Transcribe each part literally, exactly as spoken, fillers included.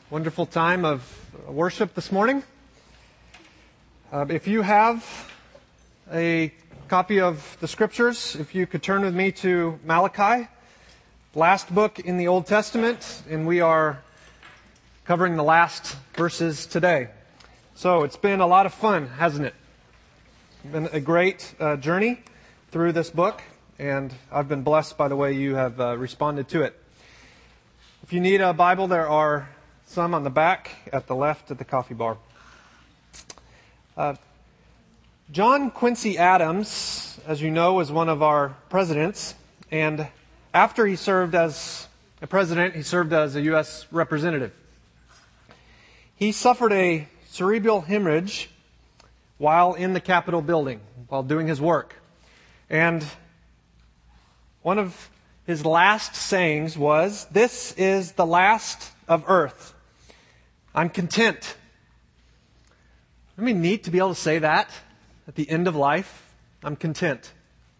Wonderful time of worship this morning. Uh, if you have a copy of the Scriptures, if you could turn with me to Malachi, last book in the Old Testament, and we are covering the last verses today. So it's been a lot of fun, hasn't it? It's been a great uh, journey through this book, and I've been blessed by the way you have uh, responded to it. If you need a Bible, there are some on the back, at the left, at the coffee bar. Uh, John Quincy Adams, as you know, was one of our presidents. And after he served as a president, he served as a U S representative. He suffered a cerebral hemorrhage while in the Capitol building, while doing his work. And one of his last sayings was, "This is the last of earth. I'm content." Isn't it neat to be able to say that at the end of life? I'm content.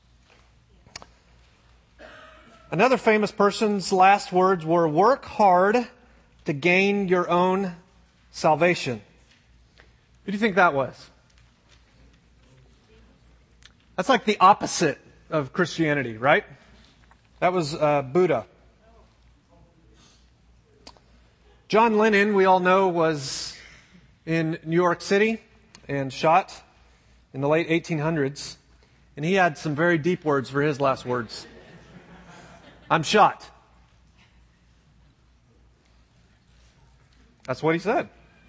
Another famous person's last words were, "Work hard to gain your own salvation." Who do you think that was? That's like the opposite of Christianity, right? That was uh, Buddha. John Lennon, we all know, was in New York City and shot in the late eighteen hundreds. And he had some very deep words for his last words. "I'm shot." That's what he said.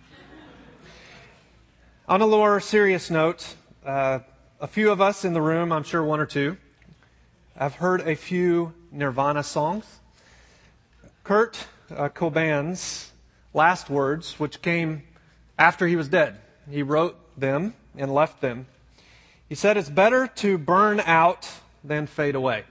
On a more serious note, uh, a few of us in the room, I'm sure one or two, have heard a few Nirvana songs. Kurt uh, Cobain's last words, which came after he was dead. He wrote them and left them. He said, "It's better to burn out than fade away."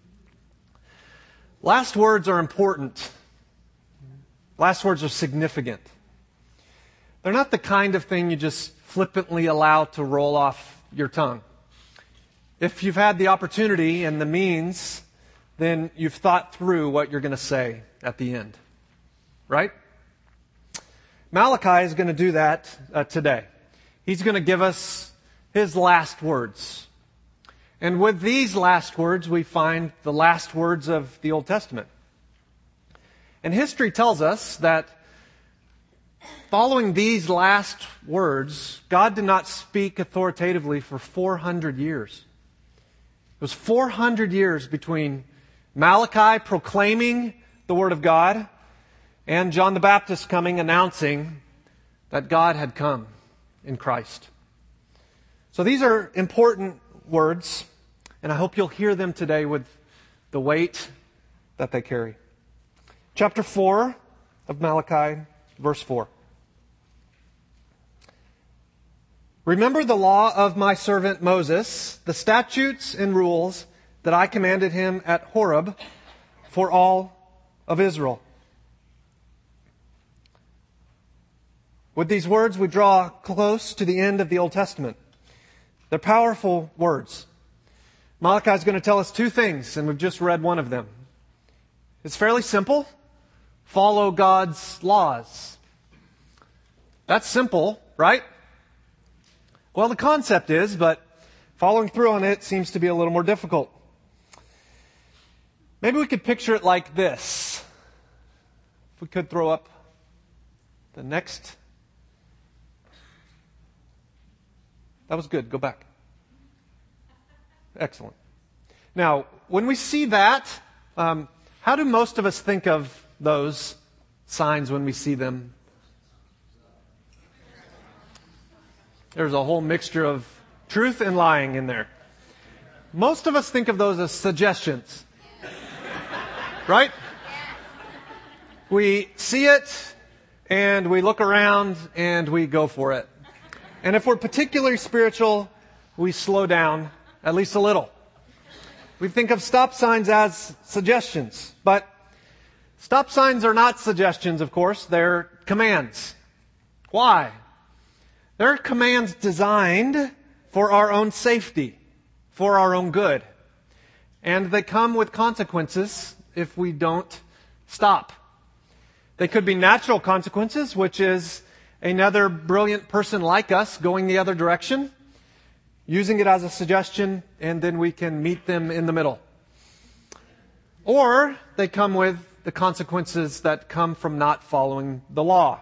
Last words are important. Last words are significant. They're not the kind of thing you just flippantly allow to roll off your tongue. If you've had the opportunity and the means, then you've thought through what you're going to say at the end. Right? Malachi is going to do that uh, today. He's going to give us his last words. And with these last words, we find the last words of the Old Testament. And history tells us that following these last words, God did not speak authoritatively for four hundred years. It was four hundred years between Malachi proclaiming the Word of God and John the Baptist coming announcing that God had come in Christ. So these are important words, and I hope you'll hear them today with the weight that they carry. Chapter four of Malachi, verse four. "Remember the law of my servant Moses, the statutes and rules that I commanded him at Horeb for all of Israel." With these words, we draw close to the end of the Old Testament. They're powerful words. Malachi is going to tell us two things, and we've just read one of them. It's fairly simple. Follow God's laws. That's simple, right? Well, the concept is, but following through on it seems to be a little more difficult. Maybe we could picture it like this. If we could throw up the next. That was good. Go back. Excellent. Now, when we see that, um, how do most of us think of those signs when we see them? There's a whole mixture of truth and lying in there. Most of us think of those as suggestions. Right? We see it, and we look around, and we go for it. And if we're particularly spiritual, we slow down at least a little. We think of stop signs as suggestions. But stop signs are not suggestions, of course. They're commands. Why? They're commands designed for our own safety, for our own good. And they come with consequences if we don't stop. They could be natural consequences, which is another brilliant person like us going the other direction, using it as a suggestion, and then we can meet them in the middle. Or they come with the consequences that come from not following the law.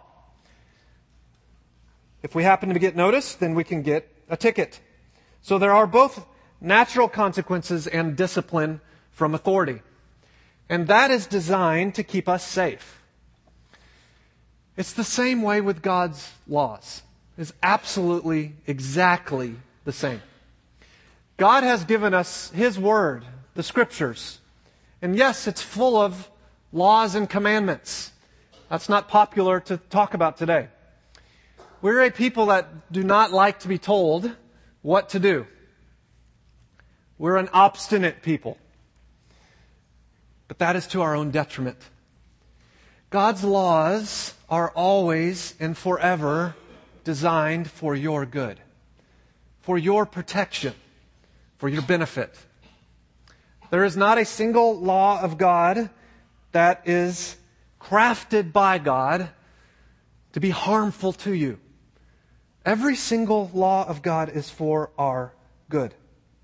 If we happen to get noticed, then we can get a ticket. So there are both natural consequences and discipline from authority. And that is designed to keep us safe. It's the same way with God's laws. It's absolutely, exactly the same. God has given us His Word, the Scriptures. And yes, it's full of laws and commandments. That's not popular to talk about today. We're a people that do not like to be told what to do. We're an obstinate people. But that is to our own detriment. God's laws are always and forever designed for your good, for your protection, for your benefit. There is not a single law of God that is crafted by God to be harmful to you. Every single law of God is for our good.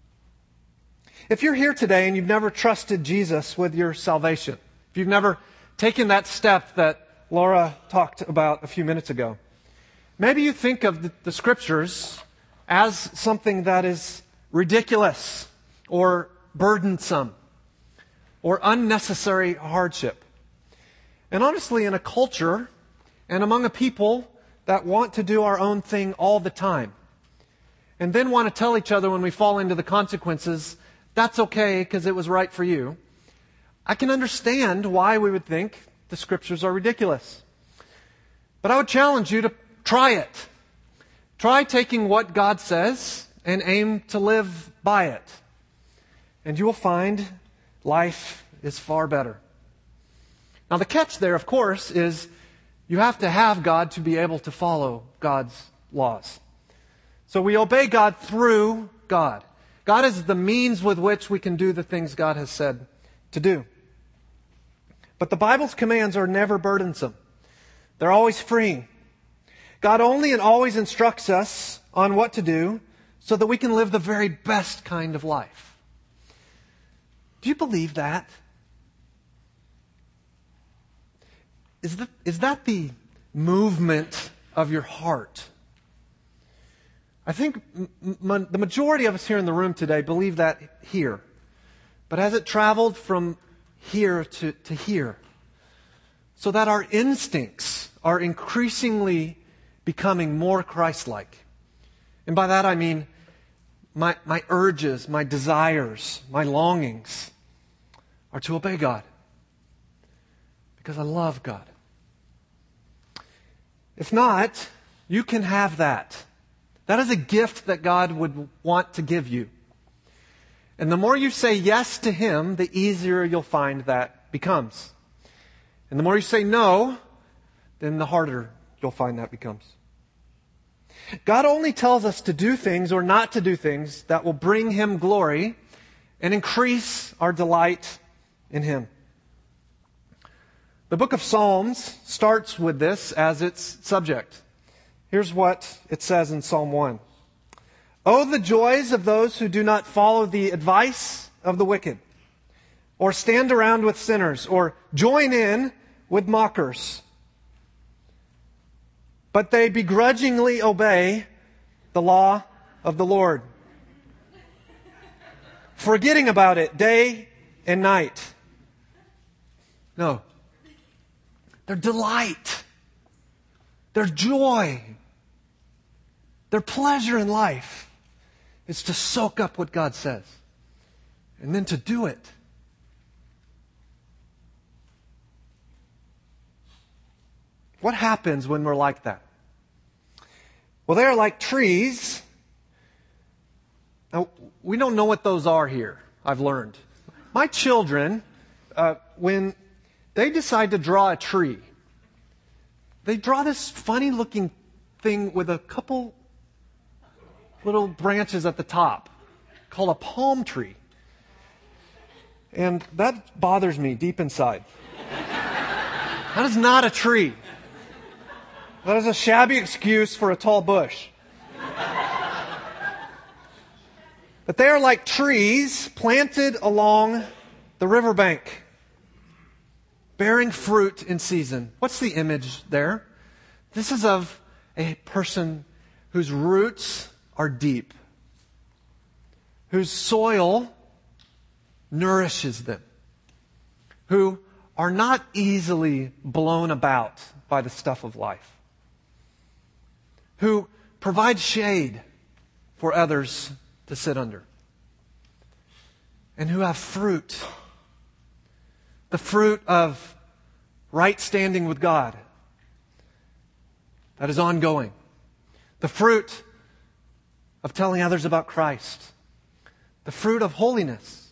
If you're here today and you've never trusted Jesus with your salvation, if you've never taken that step that Laura talked about a few minutes ago, maybe you think of the, the Scriptures as something that is ridiculous or burdensome or unnecessary hardship. And honestly, in a culture and among a people that want to do our own thing all the time, and then want to tell each other when we fall into the consequences, that's okay because it was right for you, I can understand why we would think the Scriptures are ridiculous. But I would challenge you to try it. Try taking what God says and aim to live by it. And you will find life is far better. Now the catch there, of course, is you have to have God to be able to follow God's laws. So we obey God through God. God is the means with which we can do the things God has said to do. But the Bible's commands are never burdensome. They're always freeing. God only and always instructs us on what to do so that we can live the very best kind of life. Do you believe that? Is that, is that the movement of your heart? I think m- the majority of us here in the room today believe that here. But has it traveled from here to, to here? So that our instincts are increasingly becoming more Christ-like. And by that I mean my, my urges, my desires, my longings are to obey God. Because I love God. If not, you can have that. That is a gift that God would want to give you. And the more you say yes to Him, the easier you'll find that becomes. And the more you say no, then the harder you'll find that becomes. God only tells us to do things or not to do things that will bring Him glory and increase our delight in Him. The book of Psalms starts with this as its subject. Here's what it says in Psalm one. Oh, the joys of those who do not follow the advice of the wicked, or stand around with sinners, or join in with mockers. But they begrudgingly obey the law of the Lord, forgetting about it day and night. No. Their delight, their joy, their pleasure in life is to soak up what God says and then to do it. What happens when we're like that? Well, they are like trees. Now, we don't know what those are here, I've learned. My children, uh, when they decide to draw a tree, they draw this funny looking thing with a couple little branches at the top called a palm tree. And that bothers me deep inside. That is not a tree. That is a shabby excuse for a tall bush. But they are like trees planted along the riverbank, bearing fruit in season. What's the image there? This is of a person whose roots are deep, whose soil nourishes them, who are not easily blown about by the stuff of life, who provide shade for others to sit under, and who have fruit, the fruit of right standing with God that is ongoing, the fruit of telling others about Christ, the fruit of holiness,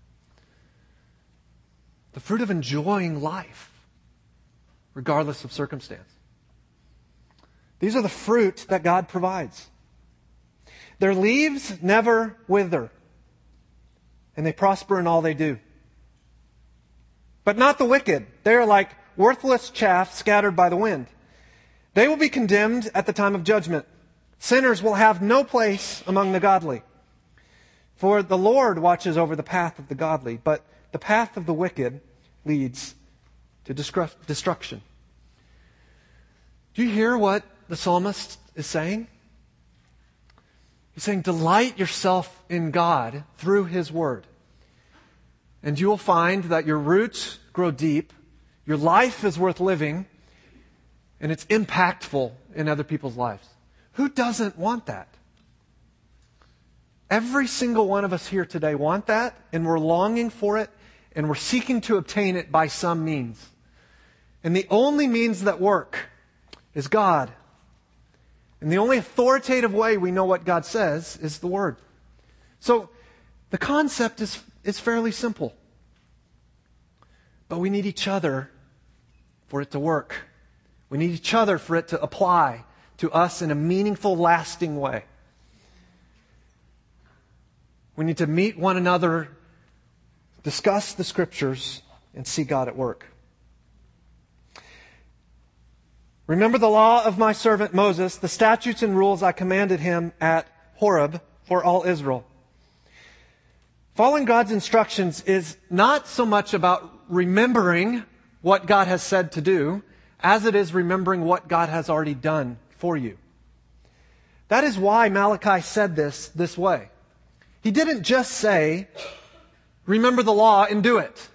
the fruit of enjoying life regardless of circumstance. These are the fruit that God provides. Their leaves never wither, and they prosper in all they do. But not the wicked. They are like worthless chaff scattered by the wind. They will be condemned at the time of judgment. Sinners will have no place among the godly. For the Lord watches over the path of the godly, but the path of the wicked leads to destruction. Do you hear what the psalmist is saying? He's saying, delight yourself in God through His Word. And you will find that your roots grow deep, your life is worth living, and it's impactful in other people's lives. Who doesn't want that? Every single one of us here today want that, and we're longing for it, and we're seeking to obtain it by some means. And the only means that work is God. And the only authoritative way we know what God says is the Word. So the concept is, is fairly simple. But we need each other for it to work. We need each other for it to apply to us in a meaningful, lasting way. We need to meet one another, discuss the Scriptures, and see God at work. Remember the law of my servant Moses, the statutes and rules I commanded him at Horeb for all Israel. Following God's instructions is not so much about remembering what God has said to do, as it is remembering what God has already done for you. That is why Malachi said this this way. He didn't just say, remember the law and do it.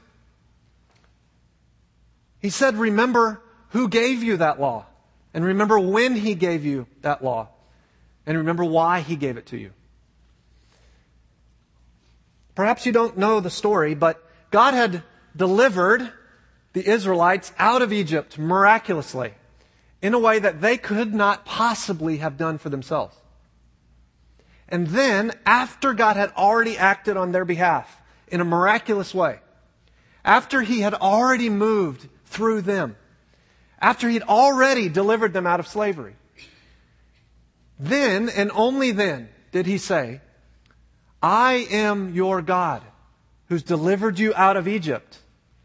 He said, remember who gave you that law, and remember when He gave you that law, and remember why He gave it to you. Perhaps you don't know the story, but God had delivered the Israelites out of Egypt miraculously in a way that they could not possibly have done for themselves. And then, after God had already acted on their behalf in a miraculous way, after He had already moved through them, after He'd already delivered them out of slavery, then and only then did He say, I am your God who's delivered you out of Egypt.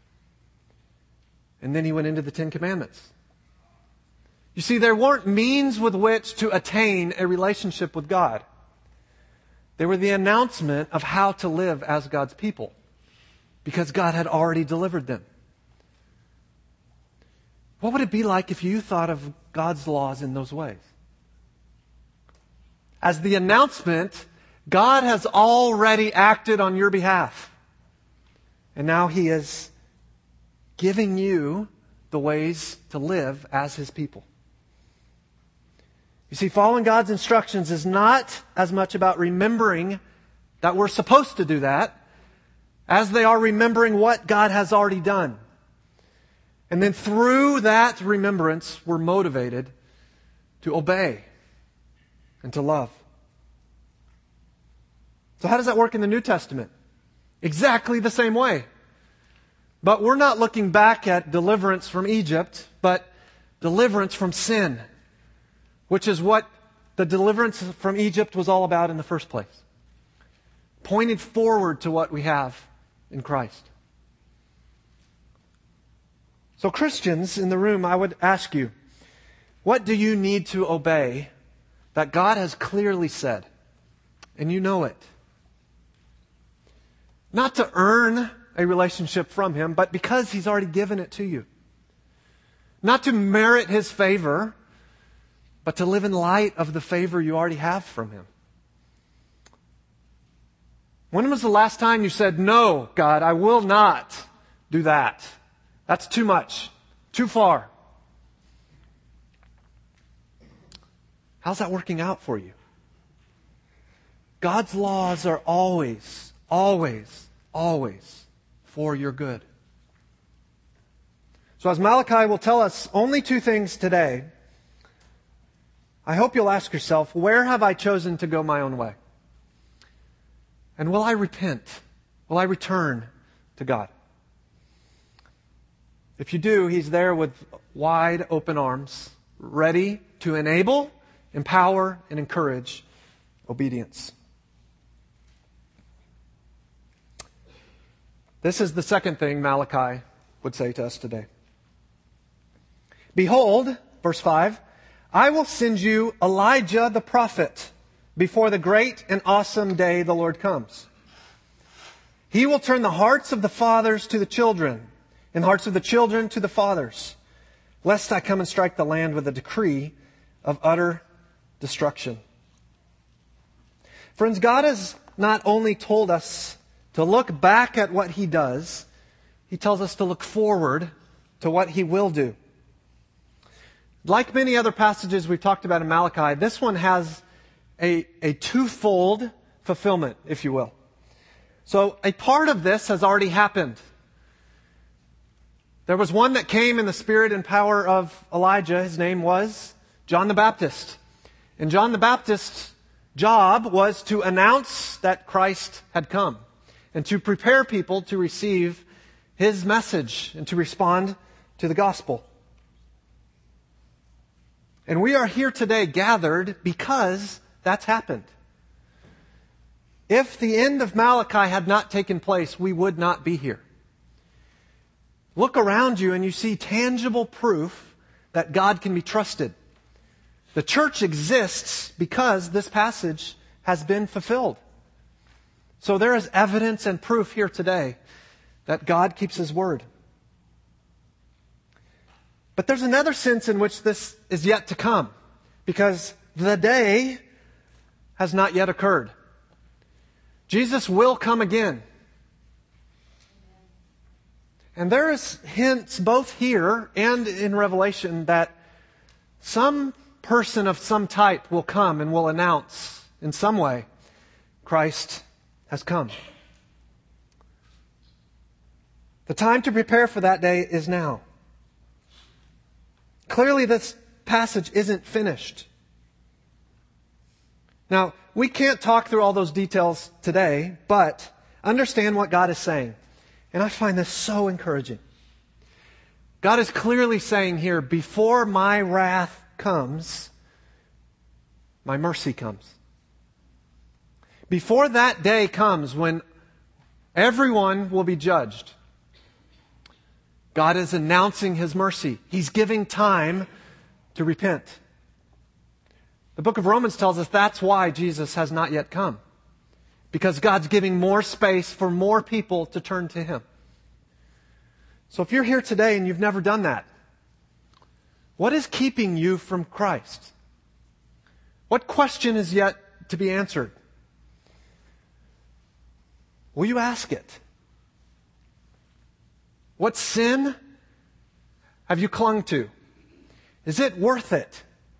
And then He went into the Ten Commandments. You see, there weren't means with which to attain a relationship with God. They were the announcement of how to live as God's people, because God had already delivered them. What would it be like if you thought of God's laws in those ways? As the announcement, God has already acted on your behalf. And now He is giving you the ways to live as His people. You see, following God's instructions is not as much about remembering that we're supposed to do that, as they are remembering what God has already done. And then through that remembrance, we're motivated to obey and to love. So how does that work in the New Testament? Exactly the same way. But we're not looking back at deliverance from Egypt, but deliverance from sin, which is what the deliverance from Egypt was all about in the first place. Pointed forward to what we have in Christ. So Christians in the room, I would ask you, what do you need to obey that God has clearly said? And you know it. Not to earn a relationship from Him, but because He's already given it to you. Not to merit His favor, but to live in light of the favor you already have from Him. When was the last time you said, "No, God, I will not do that. That's too much, too far"? How's that working out for you? God's laws are always, always, always for your good. So as Malachi will tell us only two things today, I hope you'll ask yourself, where have I chosen to go my own way? And will I repent? Will I return to God? If you do, He's there with wide open arms, ready to enable, empower, and encourage obedience. This is the second thing Malachi would say to us today. "Behold," verse five, "I will send you Elijah the prophet before the great and awesome day the Lord comes. He will turn the hearts of the fathers to the children, and the hearts of the children to the fathers, lest I come and strike the land with a decree of utter destruction." Friends, God has not only told us to look back at what He does, He tells us to look forward to what He will do. Like many other passages we've talked about in Malachi, this one has a, a twofold fulfillment, if you will. So a part of this has already happened. There was one that came in the spirit and power of Elijah. His name was John the Baptist. And John the Baptist's job was to announce that Christ had come and to prepare people to receive His message and to respond to the gospel. And we are here today gathered because that's happened. If the end of Malachi had not taken place, we would not be here. Look around you and you see tangible proof that God can be trusted. The church exists because this passage has been fulfilled. So there is evidence and proof here today that God keeps His word. But there's another sense in which this is yet to come, because the day has not yet occurred. Jesus will come again. And there is hints both here and in Revelation that some person of some type will come and will announce in some way Christ has come. The time to prepare for that day is now. Clearly, this passage isn't finished. Now, we can't talk through all those details today, but understand what God is saying. And I find this so encouraging. God is clearly saying here, before my wrath comes, my mercy comes. Before that day comes when everyone will be judged, God is announcing His mercy. He's giving time to repent. The book of Romans tells us that's why Jesus has not yet come. Because God's giving more space for more people to turn to Him. So if you're here today and you've never done that, what is keeping you from Christ? What question is yet to be answered? Will you ask it? What sin have you clung to? Is it worth it?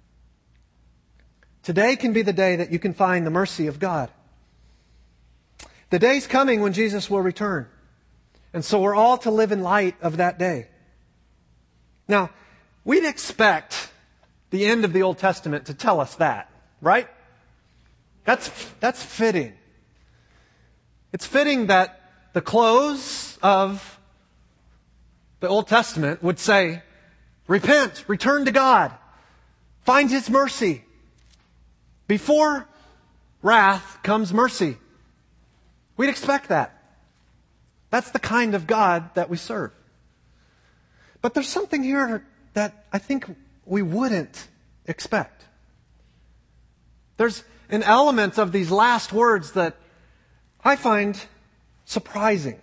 Today can be the day that you can find the mercy of God. The day's coming when Jesus will return. And so we're all to live in light of that day. Now, we'd expect the end of the Old Testament to tell us that, right? That's, that's fitting. It's fitting that the close of the Old Testament would say, repent, return to God, find His mercy. Before wrath comes mercy. We'd expect that. That's the kind of God that we serve. But there's something here that I think we wouldn't expect. There's an element of these last words that I find surprising.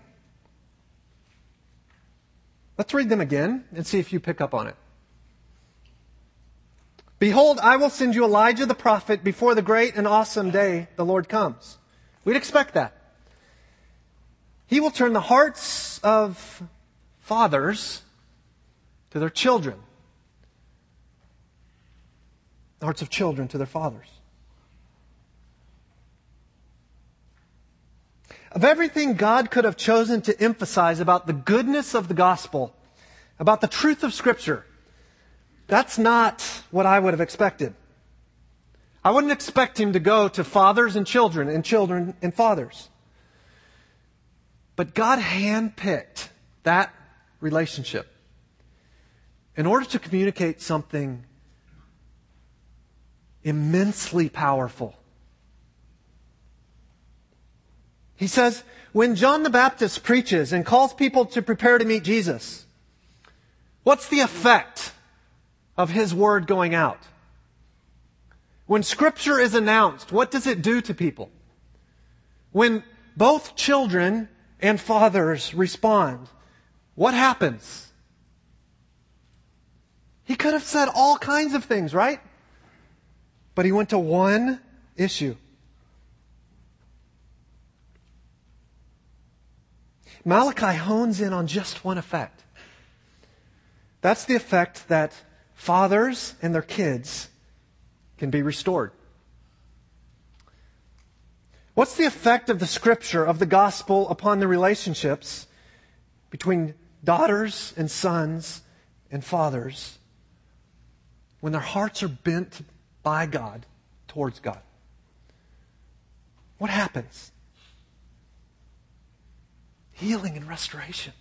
Let's read them again and see if you pick up on it. Behold, I will send you Elijah the prophet before the great and awesome day the Lord comes. We'd expect that. He will turn the hearts of fathers to their children. The hearts of children to their fathers. Of everything God could have chosen to emphasize about the goodness of the gospel, about the truth of Scripture, that's not what I would have expected. I wouldn't expect him to go to fathers and children and children and fathers. But God handpicked that relationship in order to communicate something immensely powerful. He says, when John the Baptist preaches and calls people to prepare to meet Jesus, what's the effect of his word going out? When Scripture is announced, what does it do to people? When both children and fathers respond, what happens? He could have said all kinds of things, right? But he went to one issue. Malachi hones in on just one effect. That's the effect that fathers and their kids can be restored. What's the effect of the Scripture, of the gospel, upon the relationships between daughters and sons and fathers when their hearts are bent by God towards God? What happens? Healing and restoration.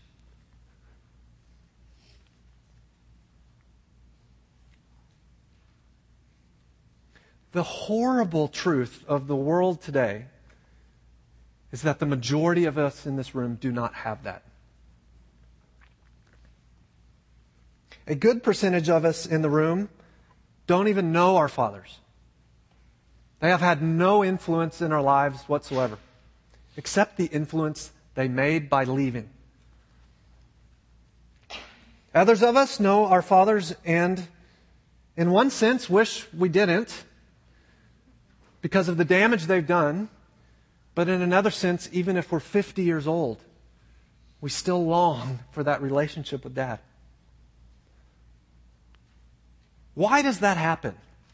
The horrible truth of the world today is that the majority of us in this room do not have that. A good percentage of us in the room don't even know our fathers. They have had no influence in our lives whatsoever, except the influence they made by leaving. Others of us know our fathers and, in one sense, wish we didn't because of the damage they've done. But in another sense, even if we're fifty years old, we still long for that relationship with Dad. Why does that happen?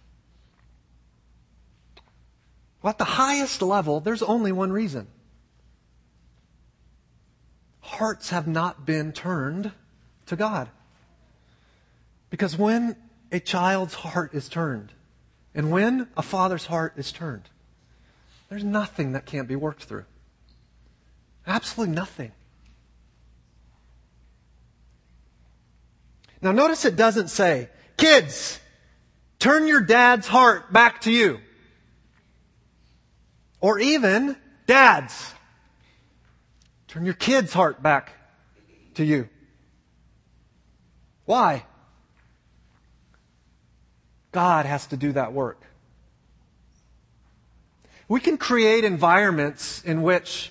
Well, at the highest level, there's only one reason. Hearts have not been turned to God. Because when a child's heart is turned, and when a father's heart is turned, there's nothing that can't be worked through. Absolutely nothing. Now notice it doesn't say, kids, turn your dad's heart back to you. Or even, dads, turn your kid's heart back to you. Why? God has to do that work. We can create environments in which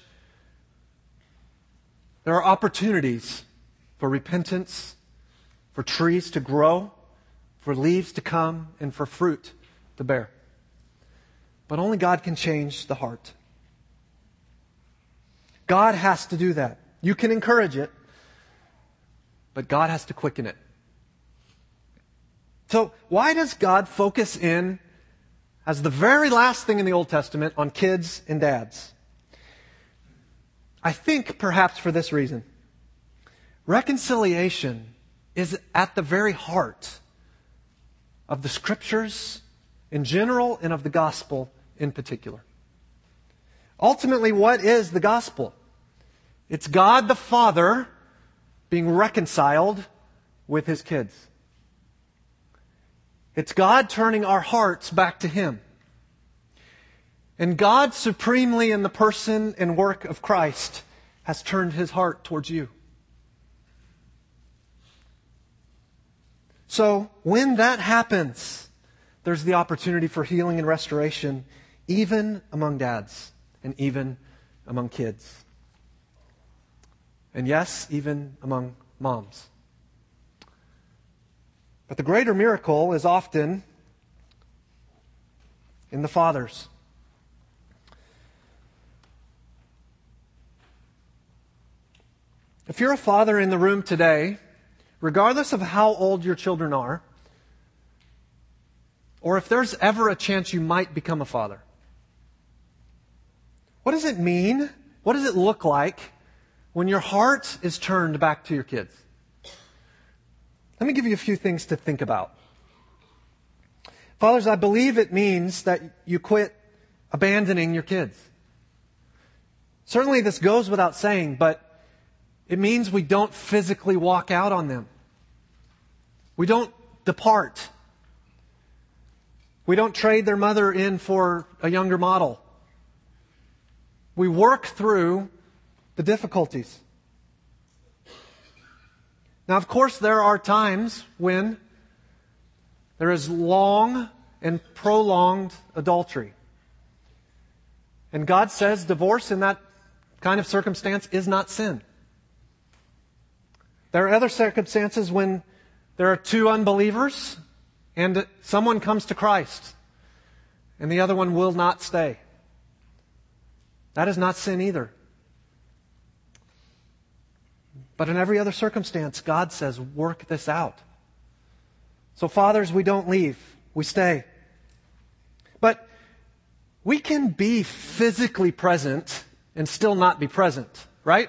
there are opportunities for repentance, for trees to grow, for leaves to come, and for fruit to bear. But only God can change the heart. God has to do that. You can encourage it, but God has to quicken it. So why does God focus in as the very last thing in the Old Testament on kids and dads? I think perhaps for this reason. Reconciliation is at the very heart of the Scriptures in general and of the gospel in particular. Ultimately, what is the gospel? It's God the Father being reconciled with His kids. It's God turning our hearts back to Him. And God supremely in the person and work of Christ has turned His heart towards you. So when that happens, there's the opportunity for healing and restoration, even among dads and even among kids. And yes, even among moms. But the greater miracle is often in the fathers. If you're a father in the room today, regardless of how old your children are, or if there's ever a chance you might become a father, what does it mean? What does it look like when your heart is turned back to your kids? Let me give you a few things to think about. Fathers, I believe it means that you quit abandoning your kids. Certainly this goes without saying, but it means we don't physically walk out on them. We don't depart. We don't trade their mother in for a younger model. We work through the difficulties. Now, of course, there are times when there is long and prolonged adultery. And God says divorce in that kind of circumstance is not sin. There are other circumstances when there are two unbelievers and someone comes to Christ and the other one will not stay. That is not sin either. But in every other circumstance, God says, work this out. So fathers, we don't leave. We stay. But we can be physically present and still not be present, right?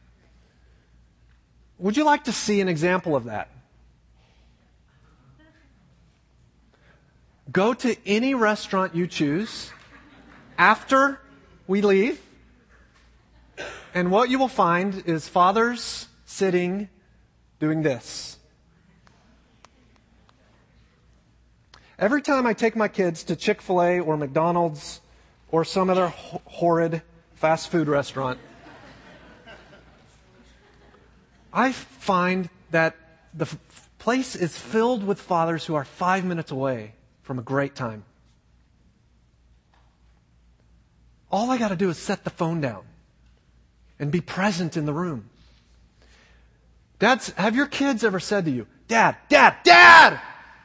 Would you like to see an example of that? Go to any restaurant you choose after we leave, and what you will find is fathers sitting doing this. Every time I take my kids to Chick-fil-A or McDonald's or some other ho- horrid fast food restaurant, I find that the f- place is filled with fathers who are five minutes away from a great time. All I got to do is set the phone down and be present in the room. Dads, have your kids ever said to you, Dad, Dad, Dad?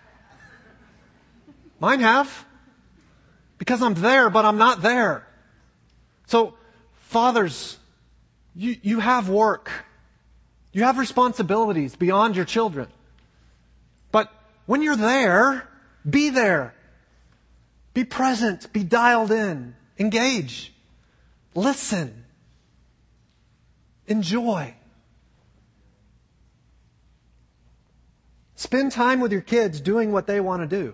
Mine have. Because I'm there, but I'm not there. So, fathers, you, you have work. You have responsibilities beyond your children. But when you're there, be there. Be present. Be dialed in. Engage. Listen. Enjoy. Spend time with your kids doing what they want to do.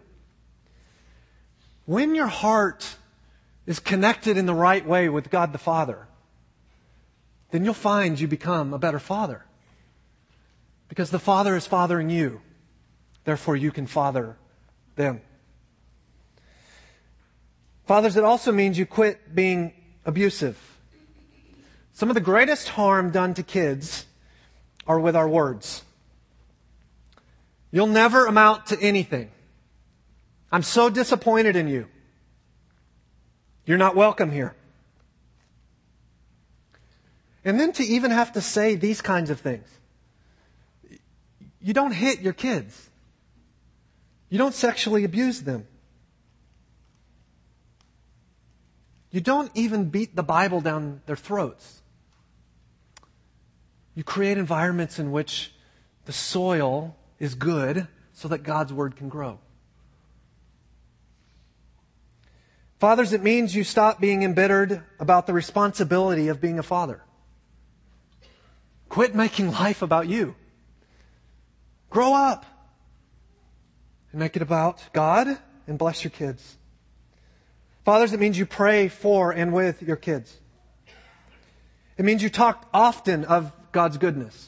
When your heart is connected in the right way with God the Father, then you'll find you become a better father. Because the Father is fathering you. Therefore, you can father them. Fathers, it also means you quit being abusive. Some of the greatest harm done to kids are with our words. You'll never amount to anything. I'm so disappointed in you. You're not welcome here. And then to even have to say these kinds of things. You don't hit your kids. You don't sexually abuse them. You don't even beat the Bible down their throats. You create environments in which the soil is good so that God's Word can grow. Fathers, it means you stop being embittered about the responsibility of being a father. Quit making life about you. Grow up and make it about God and bless your kids. Fathers, it means you pray for and with your kids. It means you talk often of God's goodness.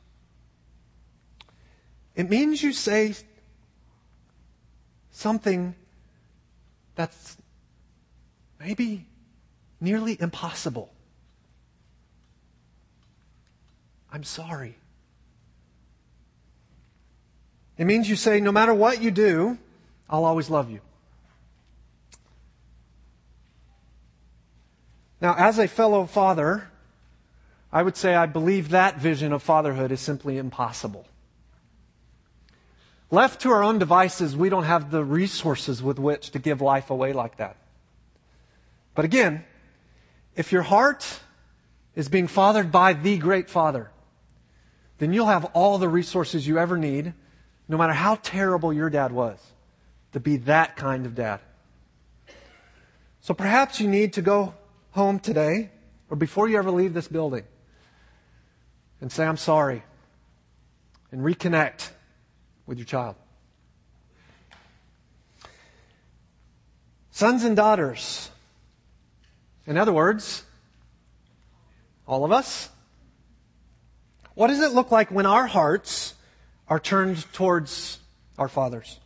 It means you say something that's maybe nearly impossible. I'm sorry. It means you say, no matter what you do, I'll always love you. Now, as a fellow father, I would say I believe that vision of fatherhood is simply impossible. Left to our own devices, we don't have the resources with which to give life away like that. But again, if your heart is being fathered by the great Father, then you'll have all the resources you ever need, no matter how terrible your dad was, to be that kind of dad. So perhaps you need to go home today, or before you ever leave this building, and say, I'm sorry, and reconnect with your child. Sons and daughters. In other words, all of us. What does it look like when our hearts are turned towards our fathers?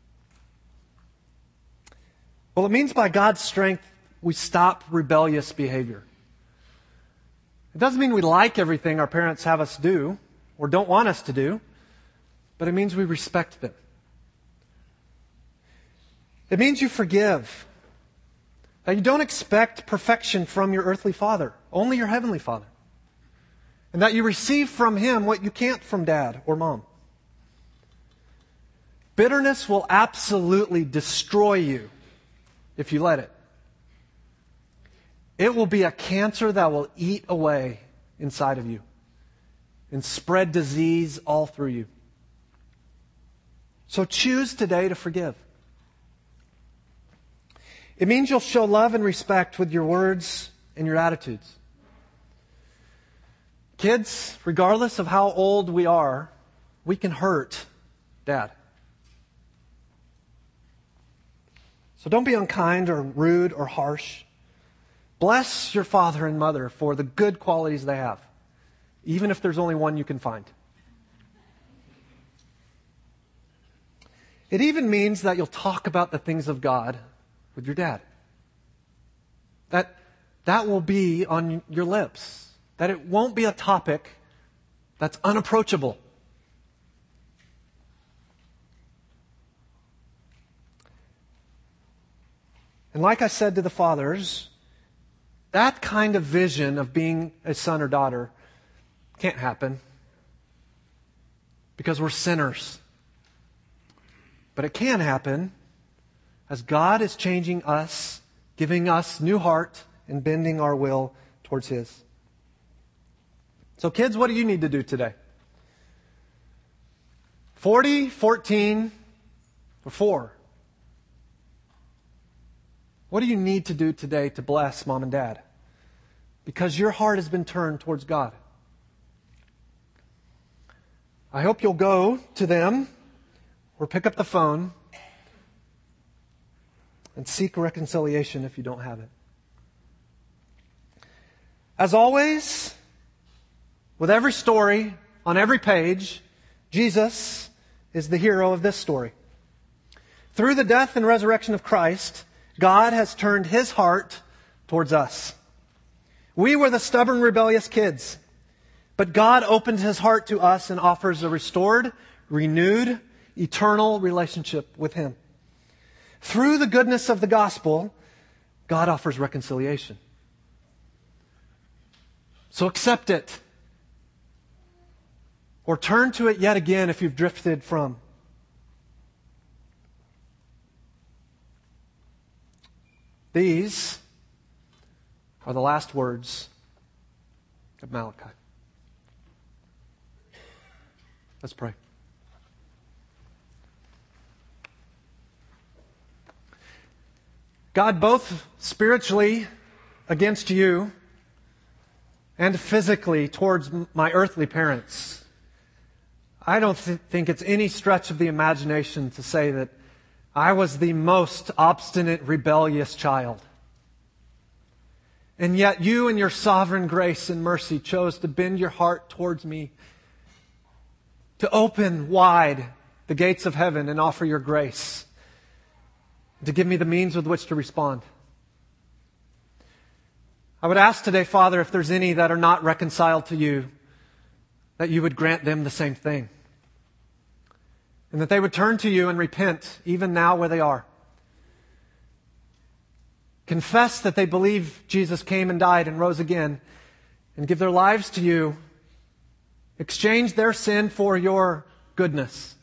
Well, it means by God's strength, we stop rebellious behavior. It doesn't mean we like everything our parents have us do or don't want us to do, but it means we respect them. It means you forgive. That you don't expect perfection from your earthly father, only your heavenly Father. And that you receive from Him what you can't from dad or mom. Bitterness will absolutely destroy you if you let it. It will be a cancer that will eat away inside of you and spread disease all through you. So choose today to forgive. It means you'll show love and respect with your words and your attitudes. Kids, regardless of how old we are, we can hurt Dad. So don't be unkind or rude or harsh. Bless your father and mother for the good qualities they have, even if there's only one you can find. It even means that you'll talk about the things of God with your dad. That that will be on your lips. That it won't be a topic that's unapproachable. And like I said to the fathers, that kind of vision of being a son or daughter can't happen because we're sinners. But it can happen as God is changing us, giving us new heart, and bending our will towards His. So kids, what do you need to do today? forty, fourteen, or four? What do you need to do today to bless mom and dad? Because your heart has been turned towards God. I hope you'll go to them or pick up the phone and seek reconciliation if you don't have it. As always, with every story, on every page, Jesus is the hero of this story. Through the death and resurrection of Christ, God has turned His heart towards us. We were the stubborn, rebellious kids, but God opened His heart to us and offers a restored, renewed, eternal relationship with Him. Through the goodness of the gospel, God offers reconciliation. So accept it. Or turn to it yet again if you've drifted from. These are the last words of Malachi. Let's pray. God, both spiritually against you and physically towards my earthly parents, I don't th- think it's any stretch of the imagination to say that I was the most obstinate, rebellious child. And yet you in your sovereign grace and mercy chose to bend your heart towards me, to open wide the gates of heaven and offer your grace, to give me the means with which to respond. I would ask today, Father, if there's any that are not reconciled to you, that you would grant them the same thing. and that they would turn to you and repent even now where they are. Confess that they believe Jesus came and died and rose again, and give their lives to you. Exchange their sin for your goodness.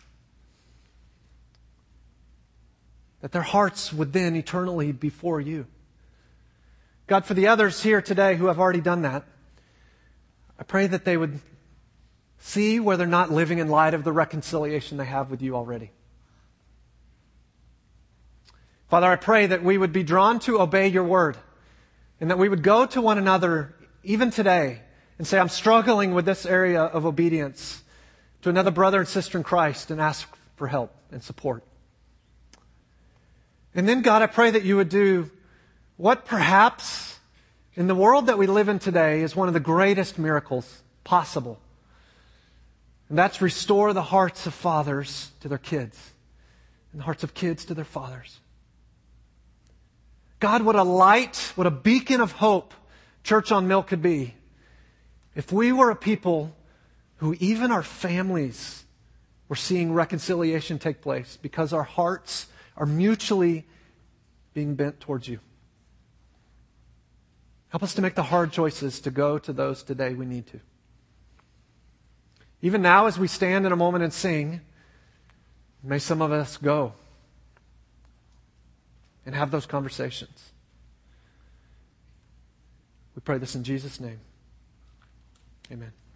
That their hearts would then eternally be for you. God, for the others here today who have already done that, I pray that they would see where they're not living in light of the reconciliation they have with you already. Father, I pray that we would be drawn to obey your word, and that we would go to one another even today and say, I'm struggling with this area of obedience, to another brother and sister in Christ, and ask for help and support. And then, God, I pray that you would do what perhaps in the world that we live in today is one of the greatest miracles possible. And that's restore the hearts of fathers to their kids, and the hearts of kids to their fathers. God, what a light, what a beacon of hope Church on Mill could be if we were a people who even our families were seeing reconciliation take place because our hearts are mutually being bent towards you. Help us to make the hard choices to go to those today we need to. Even now, as we stand in a moment and sing, may some of us go and have those conversations. We pray this in Jesus' name. Amen.